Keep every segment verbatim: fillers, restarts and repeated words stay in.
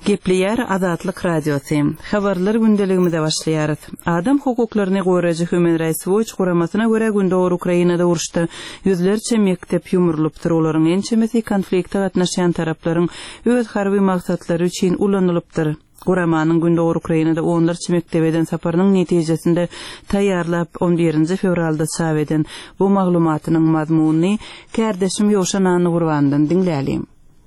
Gepleyer Azatlyk Radiosu. Habarlar gündeligimizde başlaýarys. Adam hukuklaryny goraýjy Human Rights Watch guramasyna görä gündäwr Ukrainada uruşda yüzlerçe mektep ýumrulypdyr. Olaryň ençemesi konfliktde gatnaşan taraplaryň öz harby maksatlary üçin ulanylypdyr. Guramanyň gündäwr Ukrainada onlarça mektebeden saparynyň netijesinde taýýarlap on birinji fevralda çap eden bu maglumatynyň mazmuny kärdeşim Ýoşan Gurbandan dinläýälim.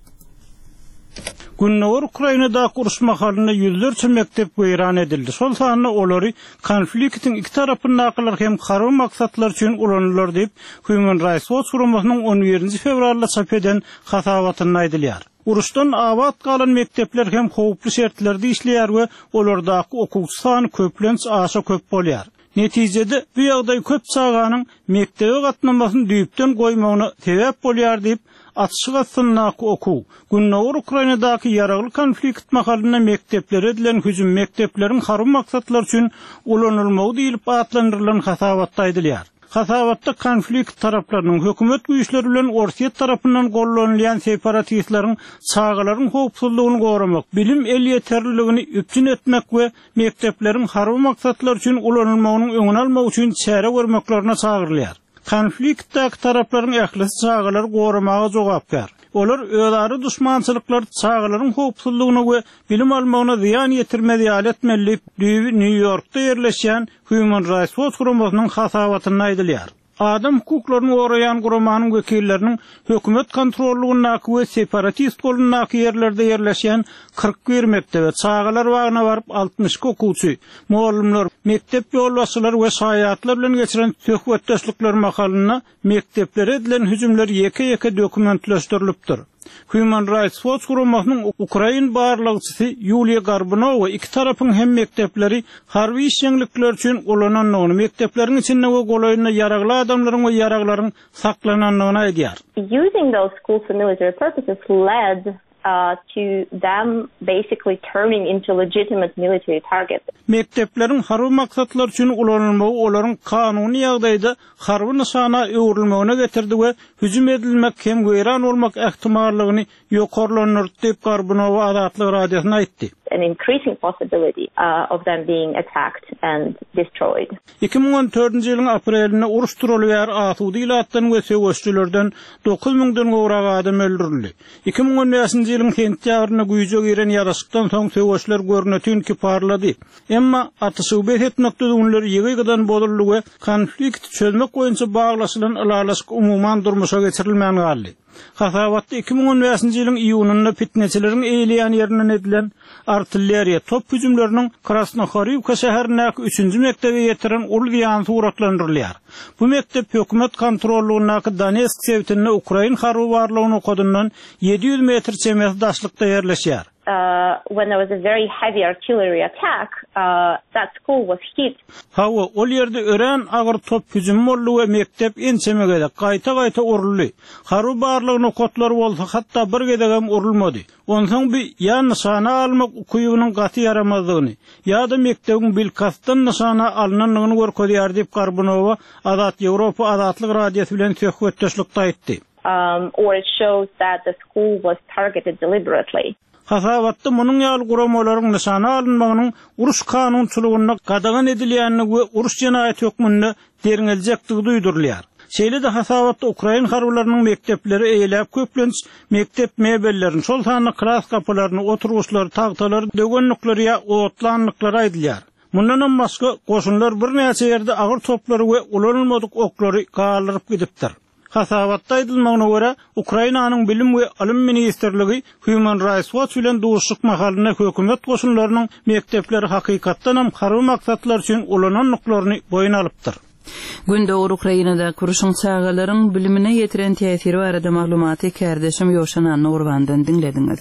Gündäwr Ukrainada uruşma halynda yüzlerçe mektep weýran edildi. Şol sany olary konfliktiň iki tarapyndakylar hem harby maksatlar üçin ulanýar diýip Human Rights Watch guramasynyň on birinji fevralda çap eden hasabatyny aýdylýar. Uruşdan abat kalan mektepler hem howply şertlerde işleýär we olardaky okuwçy sany köplenç aşa köp bolýar. Netijede bu ýagdaý köp çağanyň mektebe gatnamasyny düýpden goýmagyna sebäp bolýar diýip atışığa sınnak oku. Gündäwr Ukrainadaky ýaragly konflikt mahalynda mekteplere edilen hüjüm mekteplerin harby maksatlar üçin ulanylmagy diýilip atlandyrylan hasabatda aýdylýar. Hasabatda konflikt taraplarynyň hökümet güýçleri bilen Orsiýet tarapyndan gollanýan separatistlaryň çağalaryň howpsuzlygyny goramak, bilim el ýeterliligini üpçün etmek we mektepleriň harby maksatlar üçin ulanylmagynyň öňüni almak üçin çäre görmeklaryna çagyrylýar. Konfliktdäki taraplaryň ählisi çağalary goramaga jogap ber. Olar özleri düşmançylyklar çağalaryň howpsuzlygyna we bilim almagyna ziýan ýetirmeli aletmeli New Yorkda ýerleşýän Human Rights Watch guramasynyň hasabatyny aýdylýar. Adam hukuklaryny goraýan guramanyň wekilleriniň hökümet kontrollugyna we separatist golundaky ýerlerde ýerleşýän kırk bir mektebe çağalar wagyna baryp altmış okuwçy, muallimler, mektep ýolbaşçylary we şaýatlar bilen geçiren söhbetdeşlikler mahalyna mekteplere edilen hüjümler ýeke-ýeke dokumentleşdirilipdir. Human Rights Watch guramasynyň Ukraina barlygçysy Yuliya Garbunova iki tarapyň hem mektepleri harby işçilikler üçin ulananyny, mektepleriň içinde we golaýyna ýaragly adamlaryň we ýaraglaryň saklananyny aýdýar. Using those schools for military purposes led Uh, to them basically turning into legitimate military targets. Mekteplerin harby maksatlar üçin ulanylmagy olaryň kanuny ýagdaýda harby nysana öwrülmegine getirdi we hüjüm edilmek hem weýran bolmak ähtimallygyny ýokarlanýar diýip Garbunova Azatlyk Radiosyna aýtdy. An increasing possibility uh, of them being attacked and destroyed. iki ming on dördünji ýylyň aprelinde uruşdurulýar atudy ilatdan we söwüşçülerden dokuz miňden gowrak adam öldürildi. iki ming on beşinji ýylyň sentýabryna güýje giren ýaraşykdan soň söwüşçüler görnetini ki parlady. Emma atyşyp etmekde dünler ýygydan bolurly we konflikt çözmek boýunça baglaşylan ylalaşyk umumyň durmuşa geçirilmän galdy. Hasabatda iki ming on beşinji ýylyň iýunynda fitneçileriň eýleýän ýerinden edilen artilleriýa top hüjümleriniň Krasnohorivka şäherindäki üçünji mektebe ýetiren ul ýan suratlandyrylýar. Bu mektep hökümet kontrollugynaky Donetsk şehrinde Ukraina harby barlygyny okudundan ýedi ýüz metr çemesi daşlykda ýerleşýär. Uh, when there was a very heavy artillery attack, uh, that school was hit. Hawa ol ýerde ören agyr top hüjüm boldy we mektep ençemegede gaýta-gaýta uruldy. Harby barlygyny okutlar bolsa hatda bir gedegem urulmady. Onsoň bir ýa nysana almak ukuyunyň gaty yaramazlygyny, ýa-da mektebiň bilkasdan nysana alnanyny görkezýär diýip Garbunova Azat Ýewropa Azatlyk Radiosu bilen söhbetdeşlikde aýtdy. Um, or it shows that the school was targeted deliberately. Hasabatda munyň ýaly guramalaryň nysana alynmagynyň uruş kanunçylygyna gadagan edilýänini we uruş jenaýaty hökmünde deriňeljekdigi duýdurulýar. Şeýle-de hasabatda Ukraina harbylarynyň mektepleri eýlep köplenç mektep mebellerini, şol sany klas kapylaryny, oturuşlary, tagtalary, dögenlikleri ýa otlanlyklary aýdylýar. Mundan başga goşunlar bir näçe ýerde agyr toplary we ulanylmadyk oklary galyryp gidipdir. Hasabatda aýdylmagyna görä, Ukrainanyň bilim we alim ministrligi Human Rights Watch bilen duşuk mahalyna hökümet goşunlarynyň mektepleri hakykatdan hem harby maksatlar üçin ulananlyklaryny boýuna alypdyr. Gündäwr Ukrainada kuruşun çağalaryň bilimine ýetiren täsiri barada maglumaty kärdeşim Ýoşan Gurbandan dinlediňiz.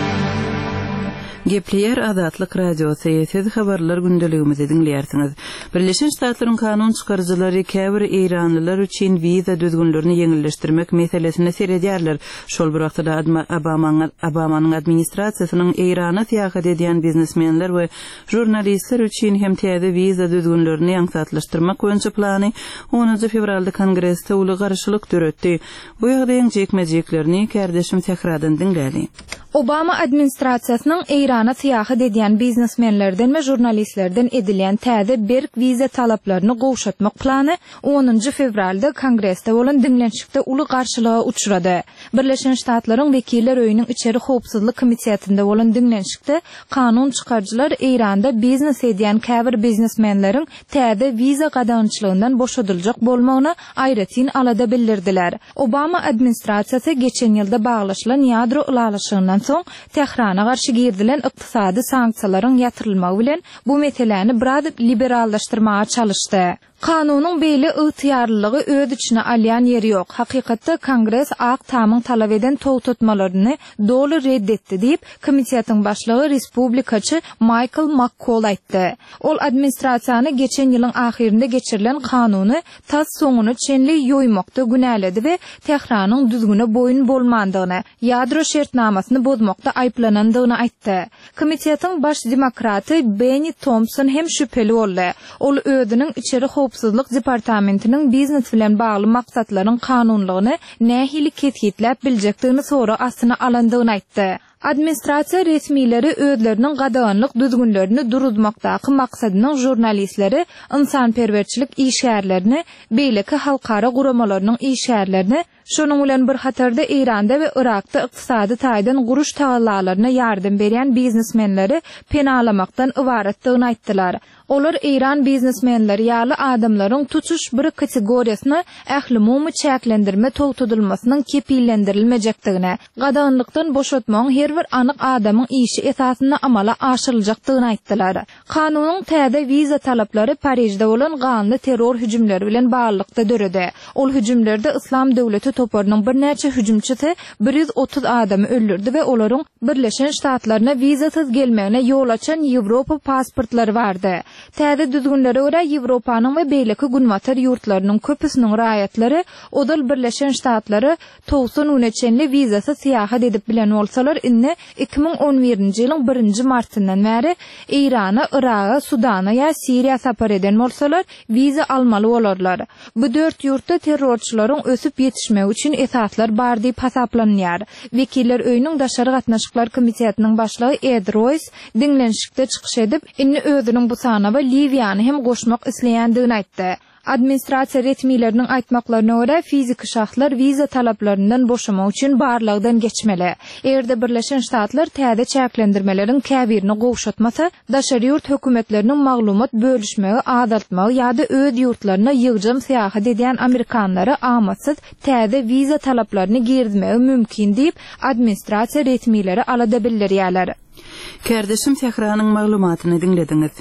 Gepleyer Azatlyk Radiosu, siz habarlar gündeligimizi dinleýärsiňiz. Birleşen Ştatlaryň kanun çykarjylary käbir İranlylar üçin wiza düzgünlerini ýeňilleşdirmek meselesine seredýärler. Şol wagtda Obamanyň administrasiýasynyň Irana seýahat edýän biznesmenler we jurnalistler üçin hem täze wiza düzgünlerini ýaňsatlaşdyrmak boýunça plany onuncu fevralda Kongressde uly garşylyk döretdi. Bu ýagdaýyň jekmejeklerini kärdeşim tekradan dinlädi. Obama administrasiýasynyň Irana seýahat edýän biznesmenlerden we jurnalistlerden edilen täze berk wiza talaplaryny gowşatmak plany onuncu fevralda Kongressde bolan dinlenşikde uly garşylyga uçrady. Birleşen Ştatlaryň Wekiller öýüniň içeri howpsuzlyk komitetinde bolan dinlenşikde kanun çykarjylar Iranda biznes edýän käbir biznesmenleriň täze wiza gadançylygyndan boşadyljak bolmagyny aýratyn alada bildirdiler. Obama administrasiýasy geçen ýylda baglaşylan ýadro ulalaşygyndan soň Tehrana garşy girdilen ykdysady sanksiýalaryň ýatyrylmagy bilen bu meseleni biraz liberallaşdyrmaga çalışdy. Kanunyň beýle ygtyýarlylygy öz içine alýan ýeri ýok. Hakykatda Kongress ak tamyň talap eden towtatmalaryny doly reddetdi diýip komitetiň başlygy Respublikaçy Michael McCall aýtdy. Ol administrasiýany geçen ýylyň ahirinde geçirilen kanuny tas soňuny çenli ýoýmakda günäledi we Tehranyň düzgüne boyun bolmandygyny, ýadro şertnamasyny bozmakda aýplanandygyny aýtdy. Komitetiň baş demokraty Benny Thompson hem şüpheli boldy. Ol özüniň içeri Howpsuzlyk departamentiniň biznes bilen bagly maksatlaryň kanunlygyny nähili ketgitläp biljekdigini sonra asyna alandygyny aýtdy. Administrasiýa resmileri özleriniň gadanlyk düzgünlerini duruzmakdaky maksadynyň jurnalistleri, insanperwerçilik işgärlerini, beýleki halkara guramalarynyň işgärlerini, şonuň bilen bir hatarda Iranda we Irakda ykdysady taýdan guruş tagallalaryna ýardym berýän biznesmenleri penalamakdan ibaretdigini aýtdylar. Olar İran biznesmenleri ýaly adamlaryň tutuş bir kategoriýasyny ähli mumy çäklendirme towtudylmasynyň kepillendirilmejekdigine, gadanlykdan boşatmagyň her bir anyk adamyň işi esasyna amala aşyryljakdygyny aýtdylar. Kanunyň täze wiza talaplary Parijde bolan ganly terror hüjümleri bilen baglykda döredi. Ol hüjümlerde Islam döwleti toparynyň bir näçe hüjümçisi bir yüz otuz adamy öldürdi we olaryň Birleşen Ştatlaryna wizasyz gelmegine ýol açan Ýewropa pasportlary bardy. Täze düzgünlere görä Ýewropanyň we beýleki günwatar ýurtlarynyň köpüsiniň raýatlary odal Birleşen Ştatlary towsun uneçenli wizasyz seýahat edip bilen bolsalar inne iki ming on birinji ýylyň birinji martyndan bäri Irana, Iraga, Sudana ýa Siriýa sapar eden bolsalar wiza almaly bolarlar. Bu dört ýurtda terrorçylaryň ösüp ýetişmegi üçin esaslar bar diýip hasaplanýar. Wekiller öýüniň daşary gatnaşyklar komitetiniň başlygy Ed Royce dinlenşikde çykyş edip inni özüniň bu sana we Liviýany hem goşmak isleýändigini aýtdy. Administrasiýa resmileriniň aýtmaklaryna görä fiziki şahslar wiza talaplaryndan boşamak üçin barlygdan geçmeli. Erde Birleşen Ştatlar täze çäklendirmeleriň käbirini gowşatmasa, daşary ýurt hökümetleriniň maglumat bölüşmegi, azaltmagy ýa-da öz ýurtlaryna ýygjam seýahat edýän amerikanlary amatsız täze wiza talaplaryny girdmegi mümkin diýip administrasiýa resmileri alada bildirýärler. Kärdeşim Tehranyň maglumatyny dinlediňiz.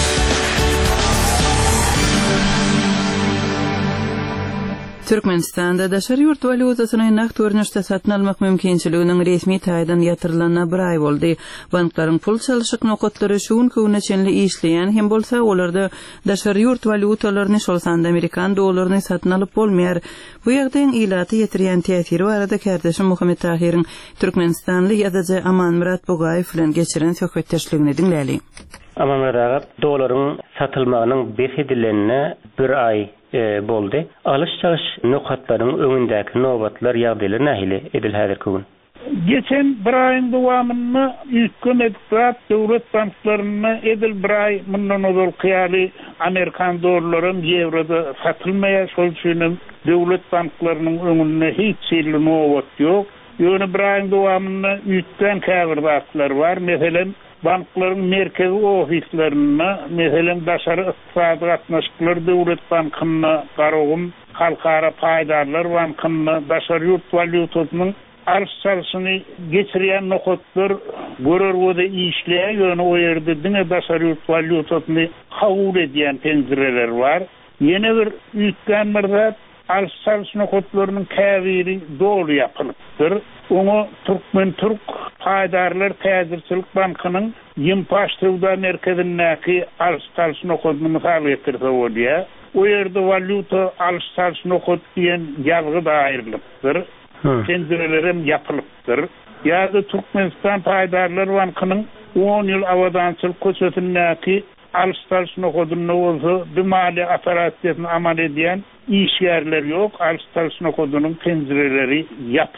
Türkmenistanda daşary ýurt walutasyny nakt görnüşde satyn almak mümkinçiliginiň resmi taýdan ýatyrylanyna bir ay boldy. Banklaryň pul çalyşyk nokatlary şuň köwüne çenli işleýän hem bolsa olarda daşary ýurt walutalaryny şol sanda Amerikan dollaryny satyn alyp bolmaýar. Bu ýagdaýyň ilaty ýetirýän täsiri barada kärdeşim Muhammed Tahiriň Türkmenistanly ýazyjy Aman Murat Bogaýew bilen geçiren söhbetdeşligini dinläli. Aman Murat, dollaryň satylmagynyň beşedilenine bir ay E, boldy. Alış-çalış nokatlaryň öňündäki nobatlar ýagdaýlar nähili edil häzir köwün? Geçen bir ayın dowamyny üýtgen etdiler, döwlet banklaryna edil bir ay mundan ozal kyýaly Amerikan dollary ýewroda satylmaýar, şol üçin döwlet banklarynyň öňünde hiç ýerli nobat ýok. Ýöne bir ayın dowamyny üýtgen käbir batlar bar. Meselem banklaryň merkezi ofislerini, meselem daşary ykdysady gatnaşyklar döwlet bankyna garagym, halkara paýdarlar bankyna, daşary ýurt walutasynyň arşçalyşyny geçirýän nokatlar görerwede işleýär, ýöne o ýerde diňe daşary ýurt walutasyny kabul edýän penzireler bar. Ýene bir üýtgen mirdat arşçalyş nokatlarynyň käbiri dolu ýapylypdyr. Onu Türkmen Türk Paydarlar Täzirçilik Bankynyň Ýympaş Sowda merkezindäki alış-salyşyny okudny mysal getirse bolýar. O ýerde valuta alış-salyşyny okut diýen ýazgy da aýrylypdyr. Tendrelerim ýapylypdyr. Ýa-da Türkmenistan Paydarlar Bankynyň on ýyl awadançylyk köçetindäki alış-salyşyny okudyny bolsa, bu mali operatsiýasyny amal edýän işgärler ýok, alış-salyşyny okudynyň tendreleri ýapyk.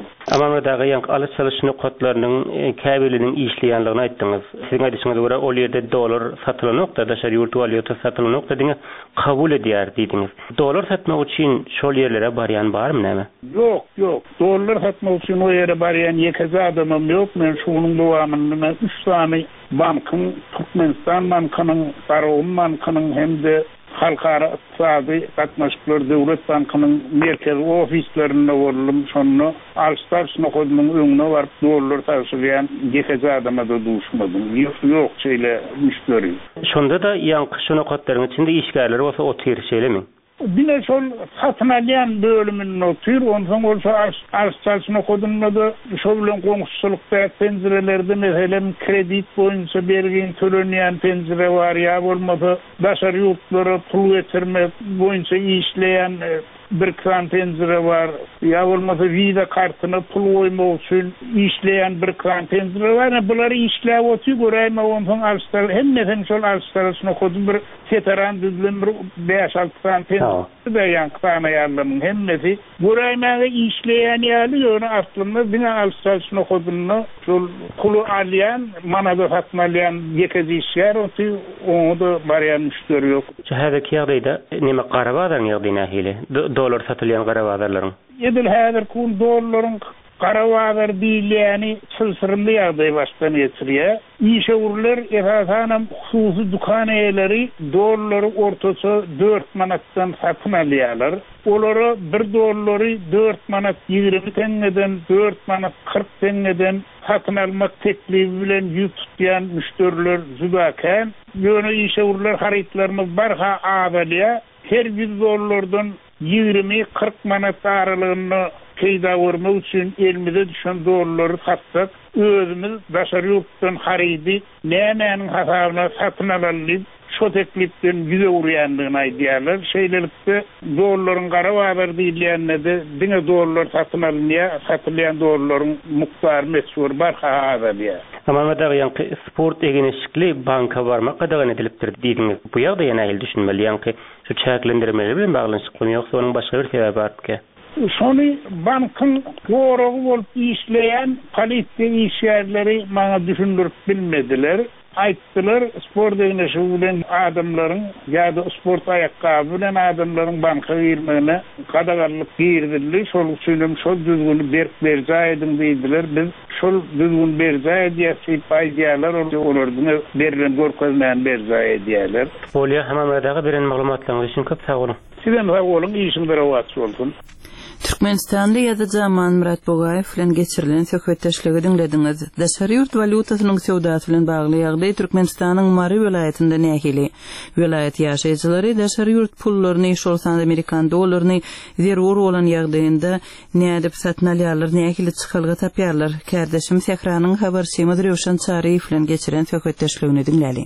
Ama dağı yank alış-salyşyny okutlarynyň käbeliniň işleýänligini aýtdyňyz. Siziň aýdyşyňyza görä ol ýerde dolar satylanokda, daşary ýurt valyuta satylanokda diňe kabul edýär diýdiňiz. Dolar satmak üçin şol ýerlere barýan barmy näme? Ýok, ýok. Dolar satmak üçin o ýere barýan ýeke adamym ýok. Men şunyň dowamynda üç sany bankyň, Türkmenistan bankynyň, Baron bankynyň hemde halkara iqtisadi gatnaşyklar döwlet bankynyň merkez ofislerinde boldum. Şonu alış-salyşyny okudynyň öňüne baryp dolar taşıyan ýeke adama da duşmadym. Ýok, ýok şeýle müşteri. Şonda da ýanky şonu okutlaryň içinde işgärler bolsa o terşelemi? Bine şol satın alýan bölümünden otur, ondan olsa alış-salyşyny okudynda şol bilen goňşulukda penjirelerde meselem kredit boýunça bergen tölenýän penjire bar ýa bolmasa daşary ýurtlara pul getirmek boýunça işleýän bir kran penjire var, ýa bolmasa viza kartyna pul goýmak üçin işleýän bir kran penjire var. Bulary işläp otur, göräýme ondan alışlar, hemme şol alışlaryny okudym bir veteran düzlüm bir beş altı kran penjire de ýankana ýarlaryň hemmesi göräýmäge işleýän ýaly ýöne aslynda diňe alışlaryny okudyny şol puly alýan, mana da satmalýan ýeke işler otur, onu da barýan müşteri ýok. Şäherki ýagdaýda näme garabadan ýagdaýyna hili? Dolar satylýan garabadarlaryň. Edil häzir kun dollaryň garawazar diýilýäni çylsyryndy ýagdaý başdan geçirýär. İşeurler esasan hususy dukan eýleri dollary ortaça dört manatdan satyn alýarlar. Olary bir dollary dört manat ýygrimi tengeden dört manat kırk tengeden satyn almak teklibi bilen ýük tutýan müşteriler zübäken, ýöne işeurler haritlarymyz barha awalýa her bir dollardan ýygrimi kırk manat aralygyny peýda görmek üçin elimize düşen dollary satsak, özümiz daşary ýurtdan haridi nämenin hasabyna satyn alalyp, şo teklipden yüze urýandygyny aýdýarlar. Şeýlelikde dollaryň garababar diýilýände diňe dollar satyn alynýar, satylýan dollaryň muktary meşhur barha azalýar. Ama da ýanky sport egenişlikli banka barmak gadagan edilipdir diýdiňiz. Bu ýagda ýene ähli düşünmeli, ýanky şu çäklendirmeler bilen baglanşyklymy ýoksa onuň başga bir sebebi barpky? Şonu bankyň goragy bolup işleýän polisiýa işgärleri maňa düşündirip bilmediler. Aýtdylar, sport egenişligi bilen adamlaryň ýa-da sport aýakkaby bilen adamlaryň banka girmegine gadaganlyk girdiler. Şol üçin şol düzgünü berip berjaýdyň diýdiler. Biz şol düzgün berjaý diýip aýdýarlar, olaryň berilen görkezmän berjaý diýerler. Bolýa hamamadagy beren maglumatlaryň üçin köp sag bolun. Sizden sag bolun, işiňizde rawat bolsun. Türkmenistan'da ýa-da Aman Murat Bogaýew bilen geçirilen söhbetdeşligi dinlediňiz. Daşary ýurt valutasynyň sowdasy bilen bagly ýagdaý Türkmenistanyň Mary welaýatynda nähili. Welaýat ýaşaýjylary daşary ýurt pullaryny, şolsan Amerikan dollaryny zerur bolan ýagdaýynda nädip satyn alýarlar, nähili çykylgy tapýarlar. Kärdeşim Sehranyň habarçymy Röşen Çaryýew bilen geçirilen söhbetdeşligini dinläli.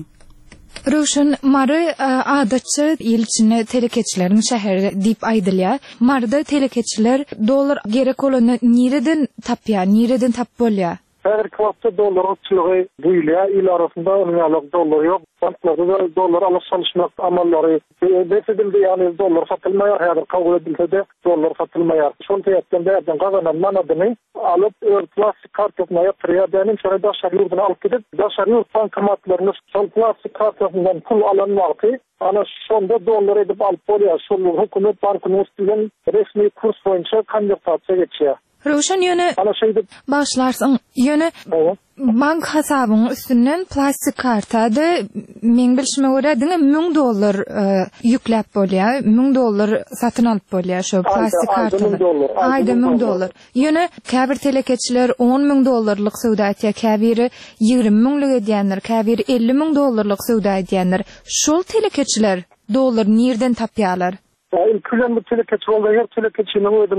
Röşen, Mary adatçy ýylçyny telekeçileriň şäheri diýip aýdylýar. Maryda telekeçiler dollar gerek bolany nireden tapýar, nireden tap bolýar? Her klapta dolar atçılığı duyuluyor. İl arasında onun dolar yok. Banklarda da dolar alış-salyşmak amallary besedildi, yani dolar satılmaya, her kabul edilse de dolar satılmaya. Şol teýetden berden gazanan manadyny alıp ör plastik kartosuna ýatyrýar. Benim şöyle daşary ýurtuna alıp gidip daşary ýurt bankomatlaryny şol plastik kartosundan pul alan wagty ana şonda dolar edip alyp bolýar. Şol hökümet bankynyň üstünden resmi kurs boýunça konvertatsiýa geçýär. Röşen ýöne başlarsyň, ýöne bank hasabynyň üstünden plastik kartada men bilşime görä diňe ming dollar ýükläp bolýar, ming dollar satyn alyp bolýar şo plastik kartada. Aýda ming dollar. Ýöne käbir telekeçiler on ming dollarlyk sowda etýär, käbiri ýygrimi minglik edýänler, käbiri elli ming dollarlyk sowda edýänler. Şol telekeçiler dollar nirden tapýarlar? Ýa-da különli telekeçi bolýar, telekeçiniň özüniň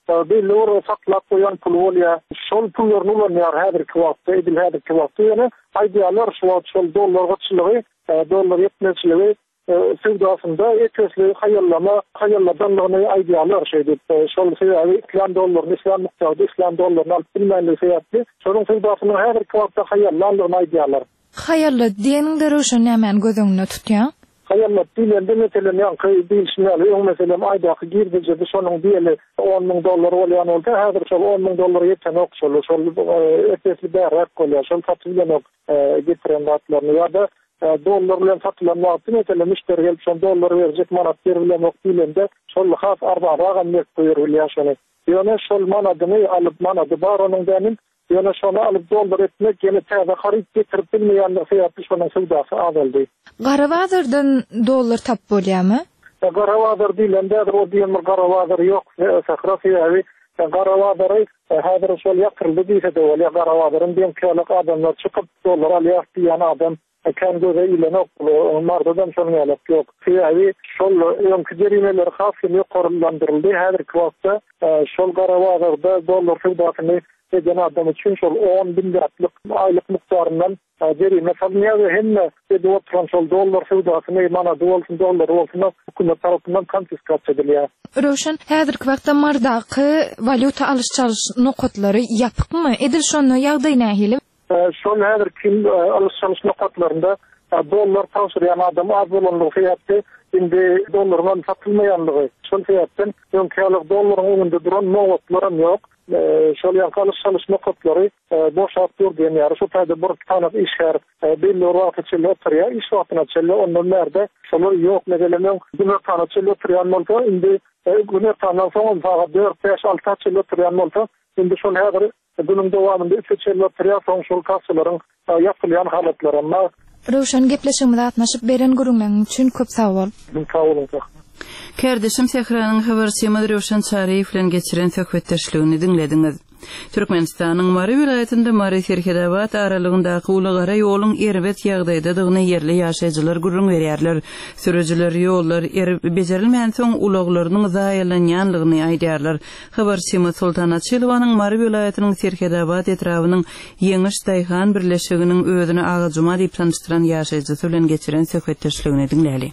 belli or saklap koyan pul bolýar. Şol pullarny ulanýar häzirki wagtda, edil häzirki wagtda ýene aýdýarlar şol şol dollar gaçylygy, dollar ýetmezligi sowdasynda etesli haýallama, haýalladanlygyny aýdýarlar şeýdip. Şol sebäbi islam dollaryny, islam muktaby, islam dollaryny alyp bilmänligi sebäpli şonuň sowdasyny häzirki wagtda haýallanlygyny aýdýarlar. Hayırlı diýeniňde Röşen nämen gözüňde tutýar? Hayırlı diýende meselem ýa-da diýişmeli, ýa meselem aýdaky girdijede şonuň diýeli on ming dollar bolýan bolsa, häzir şol on ming dollar ýeten ok şol şol etesli bärak bolýar, şol satylýan ok getiren zatlaryny ýa-da dollar bilen satylan wagtda meselem müşteri gelip şol dollar berjek, manat berilen ok diýende şol has arbaga gamet goýurulýar şonu. Ýöne şol manadyny alyp manady bar onuň dänin ýöne şonu alyp dollar etmek ýene täze haryp getirip bilmeýänligi sebäpli şonuň sowdasy azaldy. Garawazyrdan dollar tap bolýarmy? Garawazyr diýilende o diýen garawazyr ýok, sahrasy ýa-da garawazyry häzir şol ýakyrly diýse-de bolýar. Garawazyryň diýen köýlek adamlar çykyp dollar alýar diýen adam kan göze ilen ok, mardadan şonu ýalyp ýok. Ýa-da şol ýönkü jerimeler hasy ýokarlandyryldy. Häzirki wagtda şol garawazyrda dollar sowdasyny eden adam üçin şol on bin gatlyk aýlyk mukdaryndan jerime salynýar. Hemme ede oturan şol dollar sowdasyny mana dollar dollar bolsun hökümet tarapyndan konfiskasiýa edilýär. Röşen häzirki wagtda mardaky valyuta alyş-çalyş nokatlary ýapykmy? Edil şonu ýagdaý nähili? Şol häzirki alyş-çalyş nokatlarynda dollar taşyrýan adam az bolanlygy sebäpli indi dollardan satylmaýanlygy. Şol sebäpden ýönkälik dollaryň öňünde duran nokatlar ýok. Şol ýankaliş çalyş nokatlary boşap durýan ýary şu taýda bir tanap işgär belli wagtda çyle oturýar, iş wagtyna çyle ondan berde şolar ýok. Meselem günä tanap çyle oturýan bolsa indi günä tanap soň faqat dört beş altı çyle oturýan bolsa indi şol häzir bunun dowamında üç çyle oturýar soň şol kassalaryň ýapylýan halatlary. Amma Röşen gepleşigimde atnaşyp beren gürüňläň üçin köp sag bol. Sag bolun. Kerdeşim Sehranyň habarçymy Röşen Çariýew bilen geçiren söhbetdeşligini dinlediňiz. Türkmenistanyň Mary vilayetinde Mary Serkedawat aralygyndaky ulagara ýoluň erbet ýagdaýdadygyny yerli ýaşaýjylar gurrun berýärler. Sürüjiler ýollar erip bejerilmän soň ulaglarynyň zaýalanýanlygyny aýdýarlar. Habarçymy Sultana Çylwanyň Mary vilayetiniň Serkedawat etrawynyň Ýeňiş Daýhan birleşiginiň özüni Agajuma diýip tanıştyran ýaşaýjy bilen geçiren söhbetdeşligini dinläli.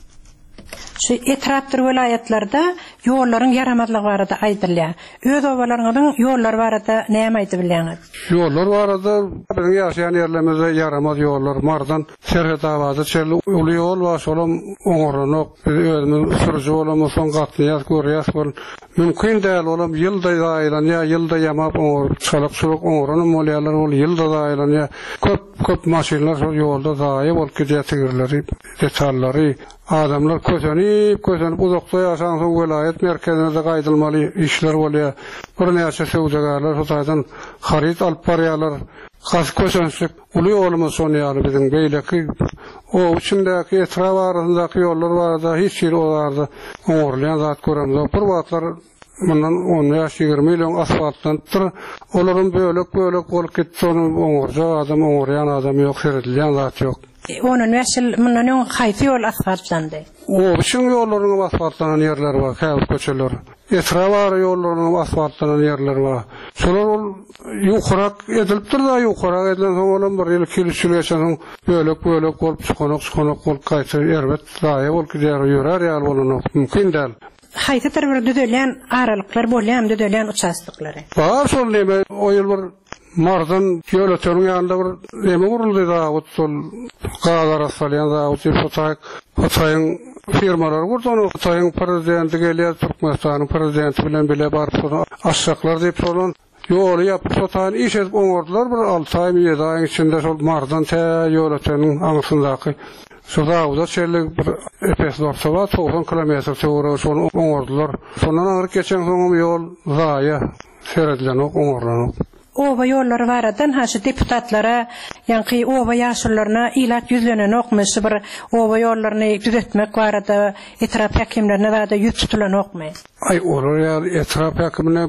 Şu etrapdyr vilayetlarda ýollaryň yaramadlygy barada aýdylýar. Öz owalarynyň ýollar barada näme aýdyp bilýäňiz? Ýollar barada biziň ýaşaýan ýerlerimizde yaramaz ýollar, mardan Serhetawaza çelli uly ýol we şolam oňoranyp özümiz sürüji bolam, soň gatnaýas görýäs bol. Mümkin däl olam ýylda ýaýlanýar, ýylda ýamap oňorup çalyk surup oňoranyp bolýarlar, ol ýylda ýaýlanýar. Köp köp maşinlar şol ýolda zaýa bolup gidýär, tigirleri, detallary. Adamlar közenip, közenip uzakda ýaşan soň vilayet merkezine gaýdylmaly işler bolýar. Bir näçe sowdagarlar sotadan harit alyp barýarlar. Has közenip uly ýolumyz sonýary biziň beýleki o üçindäki etraf arasyndaky ýollar barada hiç ýer olardy. Oňorlayan zat göremler. Bir wagtlar mundan on ýygyr million asfaltdan tur, olaryň bölek bölek bolup gitdi. Oňorja adam, oňoryan adam ýok, seredilýän zat ýok. Onun wäşil mundan öň haýsy ýol asfaltlandy? O bütün ýollaryň asfaltlanan ýerler bar, häzir köçeler. Etraf ýollaryň asfaltlanan ýerler bar. Şolar ol ýukarak edilipdir da, ýukarak edilen soň olam bir ýyl kilişil geçen bölek bölek bolup çykanak çykanak bolup gaýta erbet daýa bolup gidýär, ýörer ýaly bolanok mümkin däl. Haýsy tarapda düzelýän aralyklar bolýar, düzelýän uçastyklary? Bar şol näme o ýyl bir mardan ýöl ötürüň ýanynda bir näme guruldy da, şol galar asfalyan da, o tipotay Ataýyň firmalar gurdan, Ataýyň prezidenti gelýär, Türkmenistanyň prezidenti bilen bile barıp aşşaklar diýip solan ýoly ýapyp Ataýyň iş edip oňordular. Bir alty aý ýedi aýyň içinde şol mardan tä ýöl ötürüň aňsyndaky şu dağda çellik bir epes dorsawa doksan kilometr töwre şonu oňordular. Şondan aňyr geçen soňum ýol zaýa seredilen oňorlanyp. Oba ýollary baradan haşy deputatlara, ýa-ni oba ýaşylaryna ilat ýüzlenen okmuşy bir oba ýollaryny düzetmek barada etrap häkimlerine we ýüz tutulan okmy. Ay olar ýa etrap häkimine barıp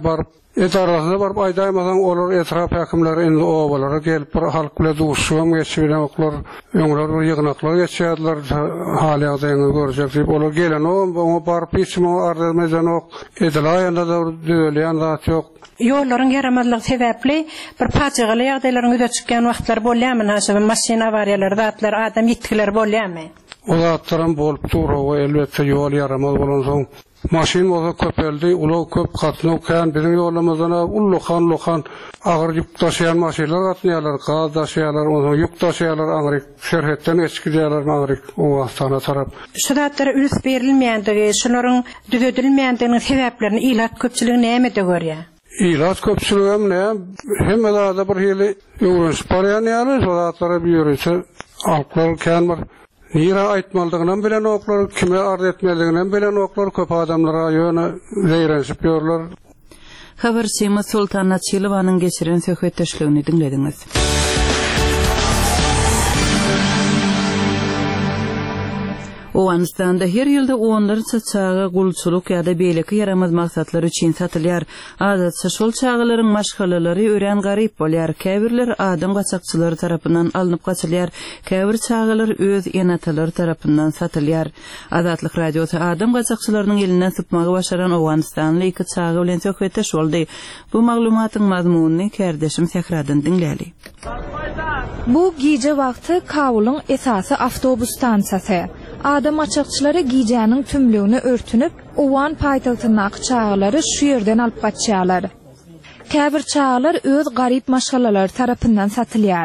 Et arasında barıp aydaymadan olur etraf hakimleri indi ovalara gelip bir halk bile duşuğum geçibilen oklar, öňler bir yığınaklar geçýärdiler, hali adayını görecek deyip olur gelen o, onu barıp içim o ardırmezden ok, edil ayanda da döleyen zat yok. Yolların yaramazlığı sebepli bir paçalı ýagdaýlaryň öde çykýan wagtlar bolýarmy, haşa maşina awariýalary, zatlar, adam ýitkiler bolýarmy? O zatlaryň bolup durýar, elbetde ýol yaramaz bolan soň maşin bolsa köpeldi, ulaw köp gatnaw kan bizim ýolumyzdan ullukan lukan agyr ýük taşıyan maşinler gatnaýarlar, gaz taşıýarlar, onu ýük taşıýarlar, agryk şerhetden geçirýärler, agryk o wagtana tarap. Şu zatlara ülüs berilmeýändigi, şolaryň düzedilmeýändiginiň sebäplerini ilat köpçüligi näme-de görýär? İlat köpçüligi hem ne? Hem de bir hili öwrünç barýan ýaly, şu zatlara buyurýar, alklar kan bar. Nira aýtmaldygynyň bilen oklar, kime arz etmeliginden bilen oklar köp adamlara ýöne zeýrenşip ýörler. Habarçymy Sultan Naçylowanyň geçiren söhbetdeşligini dinlediňiz. Owanistan'da her ýylda onlarca çağa gulçuluk ýa-da beýleki yaramaz maksatlar üçin satylýar. Adatça şol çağalaryň maşgalalary ören garyp bolýar. Käbirler adam gaçakçylary tarapyndan alınıp gaçylýar. Käbir çağalar öz enatalary tarapyndan satylýar. Azatlyk radiosu adam gaçakçylarynyň elinden sypmagy başaran Owanistanly iki çağa bilen söhbetdeş boldy. Bu maglumatyň mazmunyny kärdeşim Sehradan dinläli. Bu gece wagty Kabulyň esasy awtobus stansiyasy. Adam açıkçıları giyeceğinin tümlüğünü örtünüp, Owan paýtagtynyň çağalary şu yerden alyp gaçýarlar. Käbir çağalar öz garyp maşgalalary tarapyndan satylýar.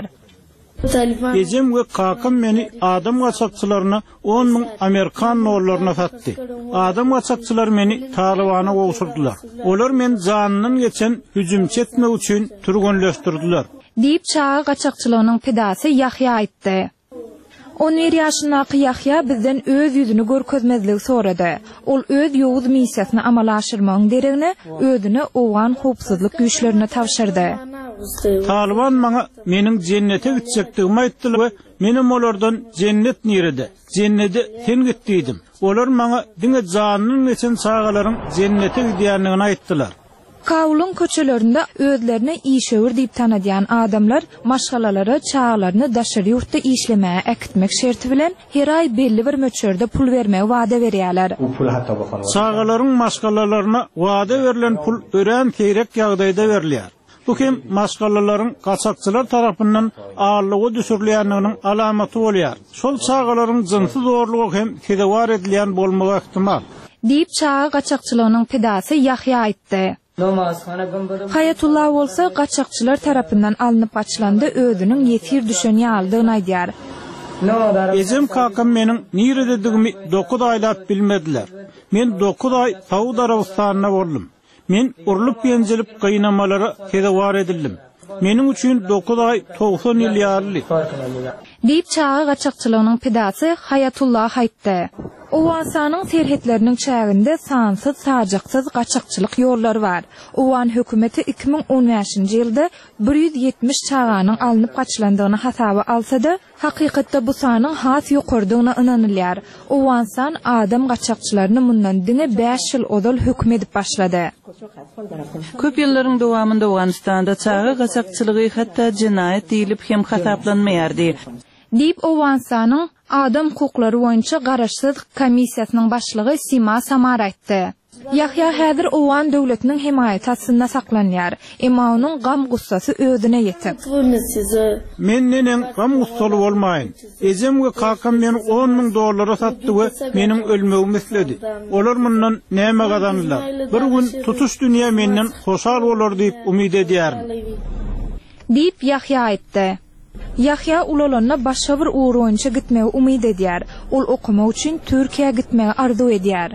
Ejim we kakam meni adam gaçakçylaryna on ming Amerikan dollaryna satdy. Adam gaçakçylar meni Talibana gowşurdylar. Olar men janynyň geçen hüjümçi etmek üçin turgunlaşdyrdylar. Diýip çağa gaçakçylygynyň pedasy Yahya aýtdy. on bir ýaşyndaky Yahya bizden öz ýüzüni görkezmezlik sorady. Ol öz ýowuz missiýasyny amala aşyrmagyň deregine özüni owan howpsuzlyk güýçlerine tapşyrdy. Taliban maňa meniň jennete gitjekdigimi aýtdylar we menim olardan jennet nirede, jennete sen gitdidim. Olar maňa diňe janynyň geçen çağalaryň jennete gidýänligini aýtdylar. Kabulyň köçelerinde özlerine işöwür diýip tanadýan adamlar maşgalalary, çağalaryny daşary ýurtda işlemäge äkitmek şerti bilen her aý belli bir möçerde pul bermege wada berýärler. Çağalaryň maşgalalaryna wada berilen pul ören keýrek ýagdaýda berilýär. Bu hem maşgalalaryň gaçakçylar tarapyndan ağırlygy düşürilýändiginiň alamaty bolýar. Şol çağalaryň jynsy zorlugy hem kedewar edilýän bolmagy ihtimal. Diýip çağa gaçakçylygynyň pedasy Yahya aýtdy. Hayatullah bolsa gaçakçylar tarapyndan alınıp açylanda özüniň ýetir düşen ýaldygyny aýdýar. Ejim kakam meniň nirededigimi dokuz aýlap bilmediler. Men dokuz aý Saudi Arabistanyna boldum. Men urulup ýenjelip gynamalara kedewar edildim. Meniň üçin dokuz aý togson ýyl ýarly. Diýip çağa gaçakçylygynyň pedasy Hayatullah aýtdy. Owasanyň serhetleriniň çäginde sansyz sajaksyz gaçakçylyk ýollary bar. Owan hökümeti iki ming on beşinji ýylda bir ýüz ýetmiş çağanyň alınıp gaçylandygyny hasaba alsa-da, hakykatda bu sanyň has ýokardygyna ynanylýar. Owansan adam gaçakçylaryny mundan diňe beş ýyl odal höküm edip başlady. Köp ýyllaryň dowamında Owanistan'da çağa gaçakçylygy hatda jinaýat diýilip hem hasaplanmaýardy. Diýip Owansanyň adam hukuklary boýunça garaşsyz komissiýasynyň başlygy Sima Samar aýtdy. Yahya häzir Owan döwletiniň himayaty astynda saklanýar. Emma onuň gam gussasy özüne ýetip. Men nenen gam gussaly bolmaýyn. Ejim we kakam meni on ming dollara satdy we meniň ölmegimi isledi. Olar mundan näme gazandylar? Bir gün tutuş dünýä menden hoşal bolar diýip umyd edýärim. Diýip Yahya aýtdy. Yahya ulalanyna başga bir uğur boýunça gitmegi umyd edýär. Ol okumak üçin Türkiýe gitmegi arzu edýär.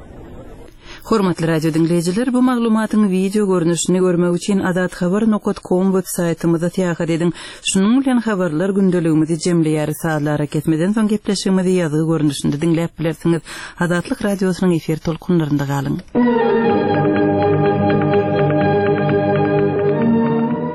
Hormatly radio dinleyijiler, bu maglumatyň video görnüşini görmek üçin azat habar nokta com web saytymyza täýär ediň. Şunuň bilen habarlar gündeligimizi jemleýär. Saatlara ketmeden soň gepleşigimizi ýazygy görnüşinde dinläp bilersiňiz. Azatlyk radiosynyň efir tolkunlarynda galyň.